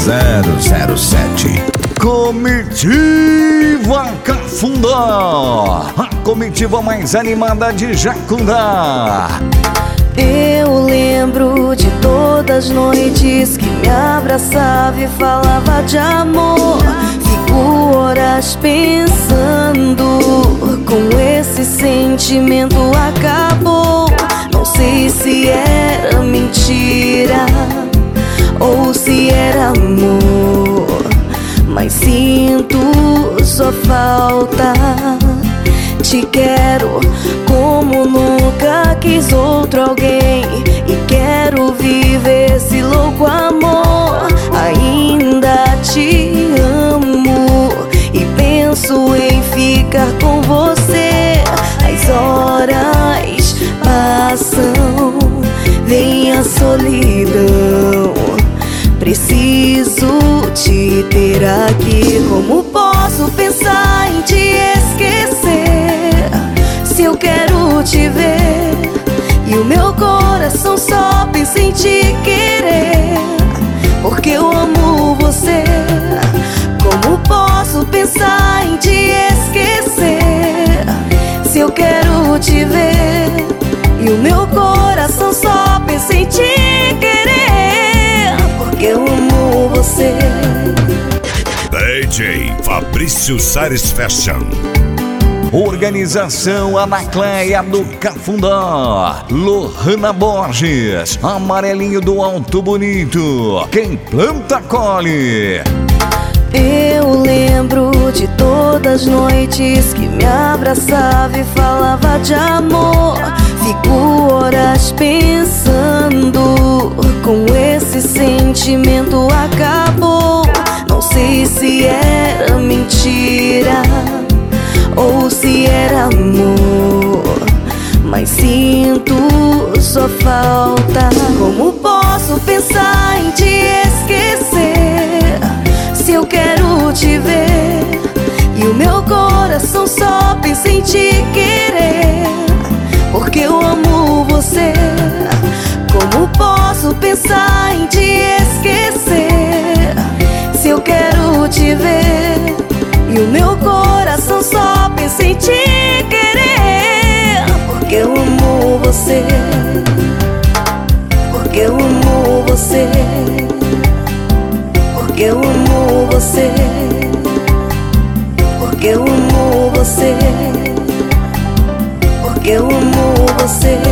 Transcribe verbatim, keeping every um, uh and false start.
zero zero sete. Comitiva Cafundó, a comitiva mais animada de Jacundá. Eu lembro de todas as noites que me abraçava e falava de amor. Fico horas pensando, com esse sentimento acabou. Não sei se era mentira ou se era amor, mas sinto só falta. Te quero como nunca quis outro alguém, e quero viver esse louco amor. Ainda te amo e penso em ficar com você. As horas passam, vem a solidão. Preciso te ter aqui. Como posso pensar em te esquecer se eu quero te ver e o meu coração só pensa em te querer? Porque eu amo você. Como posso pensar em te esquecer se eu quero te ver e o meu coração só pensa em te querer? Porque eu amo você. D J Fabrício Sares Fashion. Organização Anacleia do Cafundó, Lohana Borges, Amarelinho do Alto Bonito, quem planta colhe. Eu lembro de todas as noites que me abraçava e falava de amor. Fico horas pensando, com esse sentimento acabou. Não sei se era mentira ou se era amor, mas sinto só falta. Como posso pensar em te esquecer se eu quero te ver e o meu coração só pensa em te querer? Porque eu amo você. Como posso pensar em te esquecer se eu quero te ver e o meu coração só pensa em te querer? Porque eu amo você. Porque eu amo você. Porque eu amo você. Porque eu amo você. Porque eu amo você.